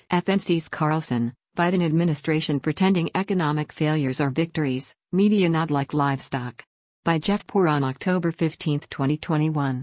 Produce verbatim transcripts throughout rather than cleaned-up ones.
F N C's Carlson, Biden administration pretending economic failures are victories, media nod like livestock. By Jeff Poor on October fifteenth, twenty twenty-one.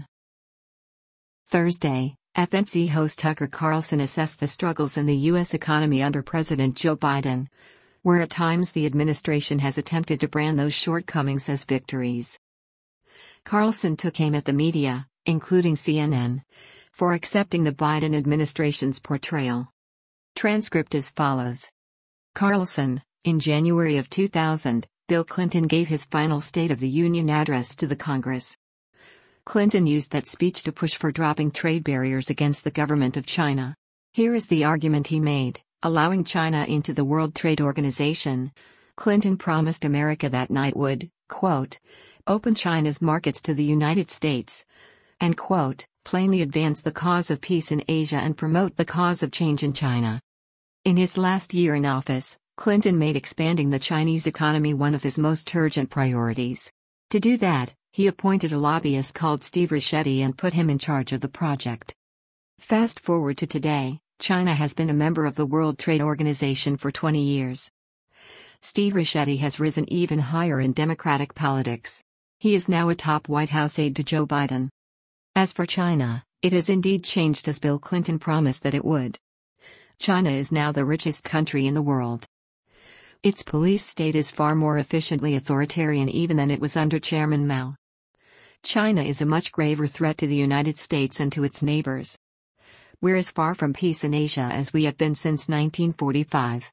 Thursday, F N C host Tucker Carlson assessed the struggles in the U S economy under President Joe Biden, where at times the administration has attempted to brand those shortcomings as victories. Carlson took aim at the media, including C N N, for accepting the Biden administration's portrayal. Transcript as follows. Carlson, in January of two thousand, Bill Clinton gave his final State of the Union address to the Congress. Clinton used that speech to push for dropping trade barriers against the government of China. Here is the argument he made: allowing China into the World Trade Organization. Clinton promised America that night would, quote, open China's markets to the United States, and, quote, plainly advance the cause of peace in Asia and promote the cause of change in China. In his last year in office, Clinton made expanding the Chinese economy one of his most urgent priorities. To do that, he appointed a lobbyist called Steve Ricchetti and put him in charge of the project. Fast forward to today, China has been a member of the World Trade Organization for twenty years. Steve Ricchetti has risen even higher in Democratic politics. He is now a top White House aide to Joe Biden. As for China, it has indeed changed as Bill Clinton promised that it would. China is now the richest country in the world. Its police state is far more efficiently authoritarian even than it was under Chairman Mao. China is a much graver threat to the United States and to its neighbors. We're as far from peace in Asia as we have been since nineteen forty-five.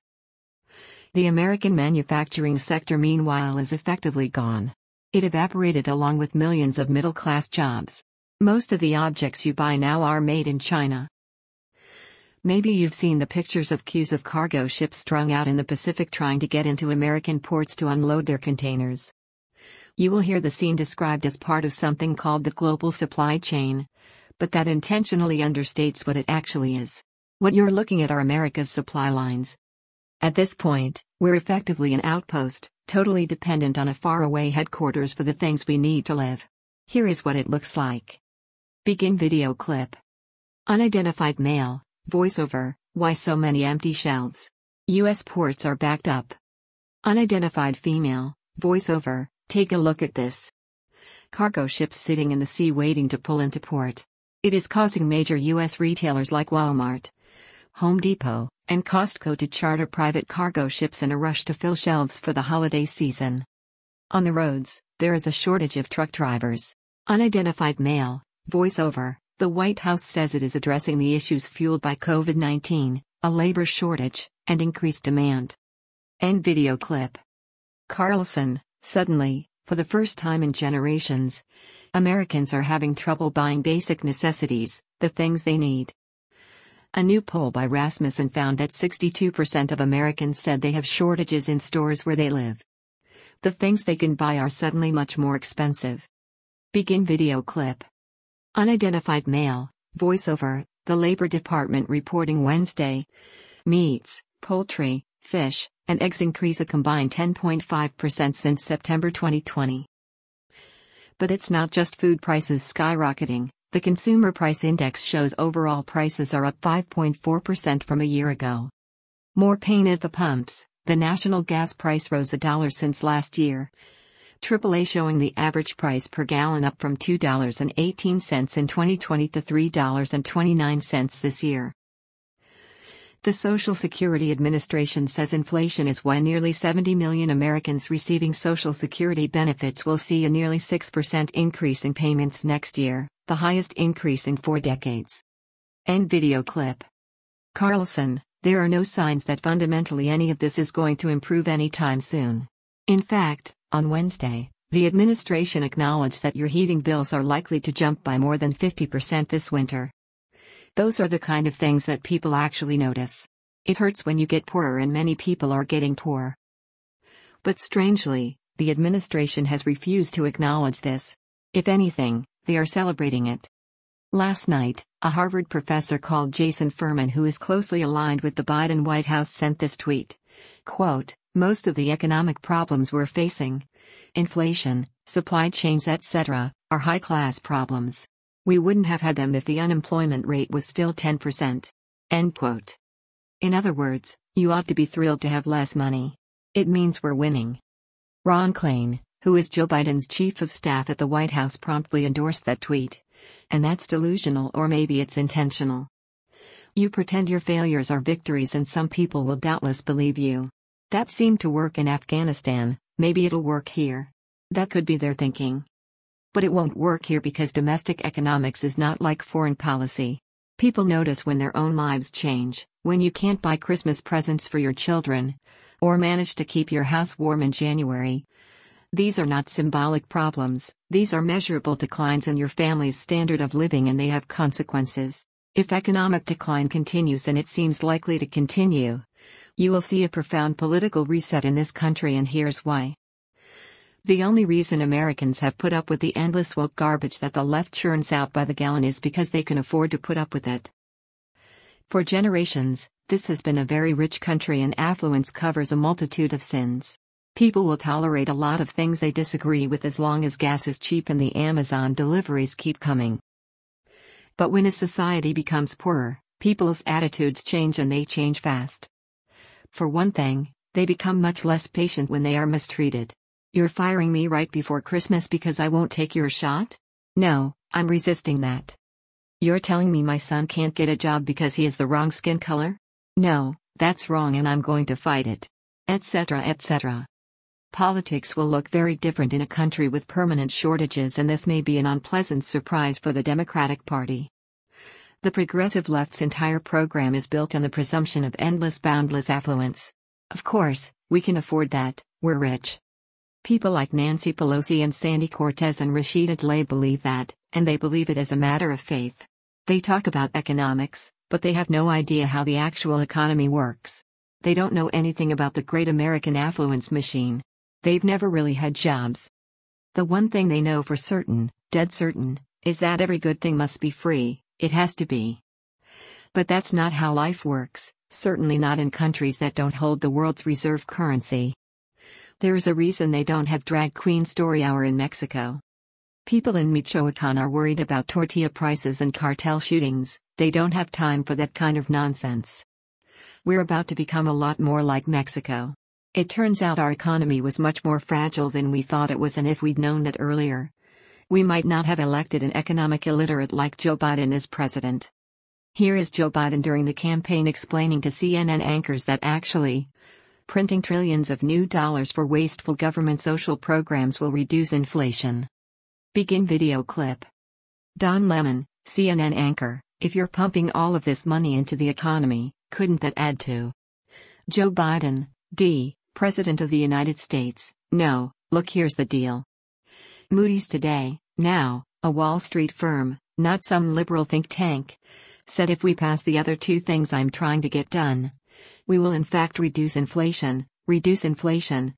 The American manufacturing sector, meanwhile, is effectively gone. It evaporated along with millions of middle-class jobs. Most of the objects you buy now are made in China. Maybe you've seen the pictures of queues of cargo ships strung out in the Pacific trying to get into American ports to unload their containers. You will hear the scene described as part of something called the global supply chain, but that intentionally understates what it actually is. What you're looking at are America's supply lines. At this point, we're effectively an outpost, totally dependent on a faraway headquarters for the things we need to live. Here is what it looks like. Begin video clip. Unidentified male. Voiceover, why so many empty shelves? U S ports are backed up. Unidentified female, voiceover, take a look at this. Cargo ships sitting in the sea waiting to pull into port. It is causing major U S retailers like Walmart, Home Depot, and Costco to charter private cargo ships in a rush to fill shelves for the holiday season. On the roads, there is a shortage of truck drivers. Unidentified male, voiceover. The White House says it is addressing the issues fueled by COVID nineteen, a labor shortage, and increased demand. End video clip. Carlson, suddenly, for the first time in generations, Americans are having trouble buying basic necessities, the things they need. A new poll by Rasmussen found that sixty-two percent of Americans said they have shortages in stores where they live. The things they can buy are suddenly much more expensive. Begin video clip. Unidentified male, voiceover, the Labor Department reporting Wednesday. Meats, poultry, fish, and eggs increase a combined ten point five percent since September twenty twenty. But it's not just food prices skyrocketing. The Consumer Price Index shows overall prices are up five point four percent from a year ago. More pain at the pumps. The national gas price rose a dollar since last year. triple A showing the average price per gallon up from two dollars and eighteen cents in twenty twenty to three dollars and twenty-nine cents this year. The Social Security Administration says inflation is why nearly seventy million Americans receiving Social Security benefits will see a nearly six percent increase in payments next year, the highest increase in four decades. End video clip. Carlson, there are no signs that fundamentally any of this is going to improve anytime soon. In fact, on Wednesday, the administration acknowledged that your heating bills are likely to jump by more than fifty percent this winter. Those are the kind of things that people actually notice. It hurts when you get poorer, and many people are getting poor. But strangely, the administration has refused to acknowledge this. If anything, they are celebrating it. Last night, a Harvard professor called Jason Furman, who is closely aligned with the Biden White House, sent this tweet. Quote, most of the economic problems we're facing, inflation, supply chains, et cetera, are high-class problems. We wouldn't have had them if the unemployment rate was still ten percent. End quote. In other words, you ought to be thrilled to have less money. It means we're winning. Ron Klain, who is Joe Biden's chief of staff at the White House, promptly endorsed that tweet. And that's delusional, or maybe it's intentional. You pretend your failures are victories and some people will doubtless believe you. That seemed to work in Afghanistan, maybe it'll work here. That could be their thinking. But it won't work here because domestic economics is not like foreign policy. People notice when their own lives change, when you can't buy Christmas presents for your children, or manage to keep your house warm in January. These are not symbolic problems, these are measurable declines in your family's standard of living, and they have consequences. If economic decline continues, and it seems likely to continue, you will see a profound political reset in this country, and here's why. The only reason Americans have put up with the endless woke garbage that the left churns out by the gallon is because they can afford to put up with it. For generations, this has been a very rich country, and affluence covers a multitude of sins. People will tolerate a lot of things they disagree with as long as gas is cheap and the Amazon deliveries keep coming. But when a society becomes poorer, people's attitudes change, and they change fast. For one thing, they become much less patient when they are mistreated. You're firing me right before Christmas because I won't take your shot? No, I'm resisting that. You're telling me my son can't get a job because he has the wrong skin color? No, that's wrong and I'm going to fight it. Etc. et cetera. Politics will look very different in a country with permanent shortages, and this may be an unpleasant surprise for the Democratic Party. The progressive left's entire program is built on the presumption of endless, boundless affluence. Of course, we can afford that, we're rich. People like Nancy Pelosi and Sandy Cortez and Rashida Tlaib believe that, and they believe it as a matter of faith. They talk about economics, but they have no idea how the actual economy works. They don't know anything about the great American affluence machine. They've never really had jobs. The one thing they know for certain, dead certain, is that every good thing must be free, it has to be. But that's not how life works, certainly not in countries that don't hold the world's reserve currency. There is a reason they don't have drag queen story hour in Mexico. People in Michoacan are worried about tortilla prices and cartel shootings. They don't have time for that kind of nonsense. We're about to become a lot more like Mexico. It turns out our economy was much more fragile than we thought it was, and if we'd known it earlier, we might not have elected an economic illiterate like Joe Biden as president. Here is Joe Biden during the campaign explaining to C N N anchors that actually, printing trillions of new dollars for wasteful government social programs will reduce inflation. Begin video clip. Don Lemon, C N N anchor, if you're pumping all of this money into the economy, couldn't that add to Joe Biden, D, President of the United States? No, look, here's the deal. Moody's today, now, a Wall Street firm, not some liberal think tank, said if we pass the other two things I'm trying to get done, we will in fact reduce inflation, reduce inflation,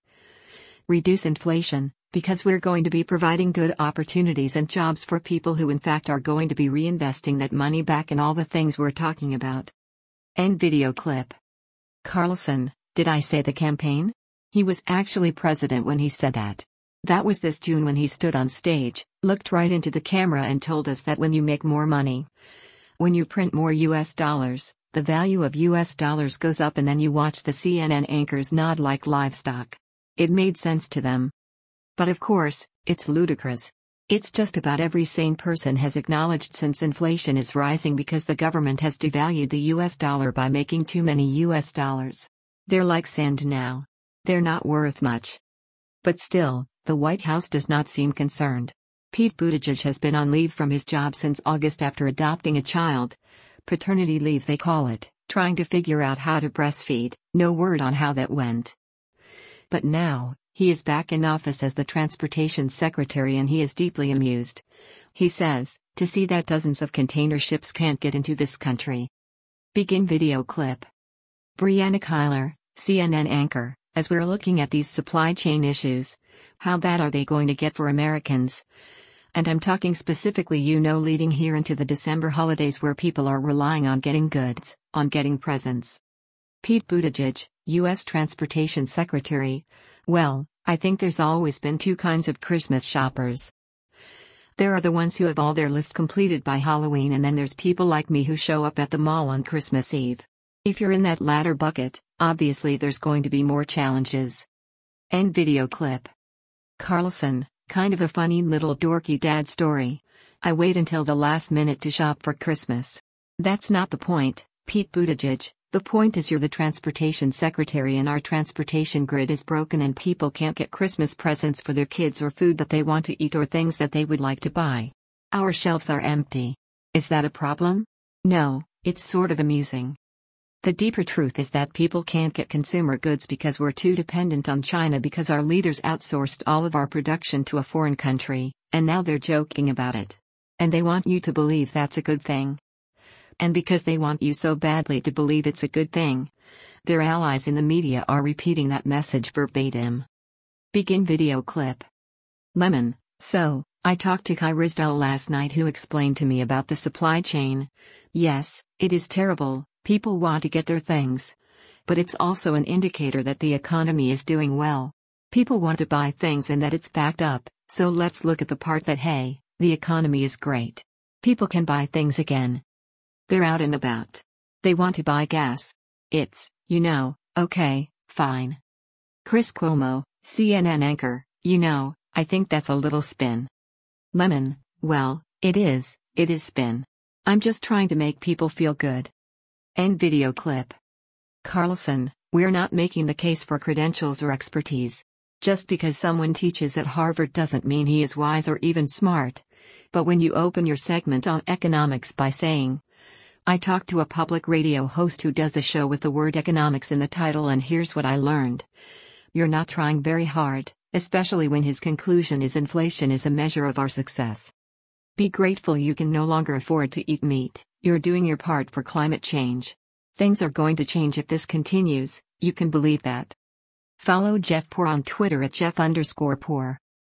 reduce inflation, because we're going to be providing good opportunities and jobs for people who in fact are going to be reinvesting that money back in all the things we're talking about. End video clip. Carlson, did I say the campaign? He was actually president when he said that. That was this June when he stood on stage, looked right into the camera and told us that when you make more money, when you print more U S dollars, the value of U S dollars goes up, and then you watch the C N N anchors nod like livestock. It made sense to them. But of course, it's ludicrous. It's just about every sane person has acknowledged since inflation is rising because the government has devalued the U S dollar by making too many U S dollars. They're like sand now. They're not worth much. But still, the White House does not seem concerned. Pete Buttigieg has been on leave from his job since August after adopting a child. Paternity leave they call it, trying to figure out how to breastfeed. No word on how that went. But now, he is back in office as the transportation secretary, and he is deeply amused. He says, to see that dozens of container ships can't get into this country. Begin video clip. Brianna Keilar, C N N anchor, as we're looking at these supply chain issues, how bad are they going to get for Americans? And I'm talking specifically, you know, leading here into the December holidays where people are relying on getting goods, on getting presents. Pete Buttigieg, U S Transportation Secretary. Well, I think there's always been two kinds of Christmas shoppers. There are the ones who have all their list completed by Halloween, and then there's people like me who show up at the mall on Christmas Eve. If you're in that latter bucket, obviously there's going to be more challenges. End video clip. Carlson, kind of a funny little dorky dad story. I wait until the last minute to shop for Christmas. That's not the point, Pete Buttigieg. The point is you're the transportation secretary and our transportation grid is broken and people can't get Christmas presents for their kids or food that they want to eat or things that they would like to buy. Our shelves are empty. Is that a problem? No, it's sort of amusing. The deeper truth is that people can't get consumer goods because we're too dependent on China because our leaders outsourced all of our production to a foreign country, and now they're joking about it. And they want you to believe that's a good thing. And because they want you so badly to believe it's a good thing, their allies in the media are repeating that message verbatim. Begin video clip. Lemon, so, I talked to Kai Ryssdal last night who explained to me about the supply chain. Yes, it is terrible, people want to get their things. But it's also an indicator that the economy is doing well. People want to buy things and that it's backed up, so let's look at the part that hey, the economy is great. People can buy things again. They're out and about. They want to buy gas. It's, you know, okay, fine. Chris Cuomo, C N N anchor, you know, I think that's a little spin. Lemon, well, it is, it is spin. I'm just trying to make people feel good. End video clip. Carlson, we're not making the case for credentials or expertise. Just because someone teaches at Harvard doesn't mean he is wise or even smart. But when you open your segment on economics by saying, I talked to a public radio host who does a show with the word economics in the title and here's what I learned. You're not trying very hard, especially when his conclusion is inflation is a measure of our success. Be grateful you can no longer afford to eat meat, you're doing your part for climate change. Things are going to change if this continues, you can believe that. Follow Jeff Poor on Twitter at Jeff underscore Poor.